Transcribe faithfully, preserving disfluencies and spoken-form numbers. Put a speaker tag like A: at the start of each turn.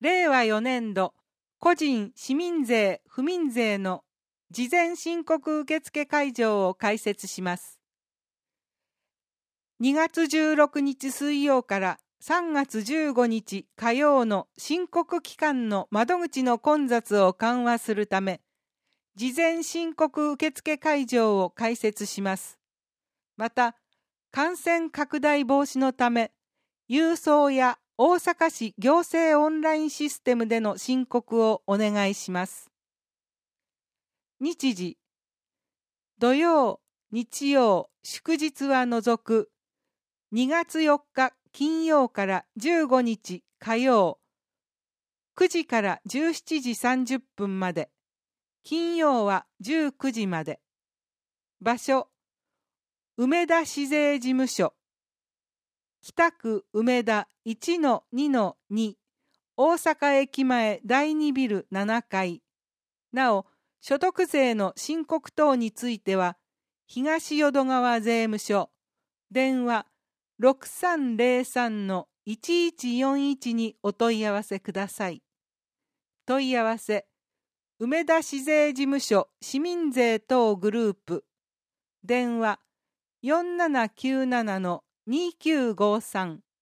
A: れいわよねんど個人市民税不民税の事前申告受付会場を開設します。にがつじゅうろくにち水曜からさんがつじゅうごにち火曜の申告期間の窓口の混雑を緩和するため、事前申告受付会場を開設します。また、感染拡大防止のため、郵送や大阪市行政オンラインシステムでの申告をお願いします。日時、土曜、日曜、祝日は除く、にがつよっか金曜からじゅうごにち火曜、くじからじゅうしちじさんじゅっぷんまで、金曜はじゅうくじまで。場所、梅田市税事務所、北区梅田 いちのにのに 大阪駅前だいにビルななかい。なお、所得税の申告等については、東淀川税務署、電話 ろくさんぜろさんのいちいちよんいち にお問い合わせください。問い合わせ、梅田市税事務所市民税等グループ、電話 よんななきゅうななのにきゅうごさん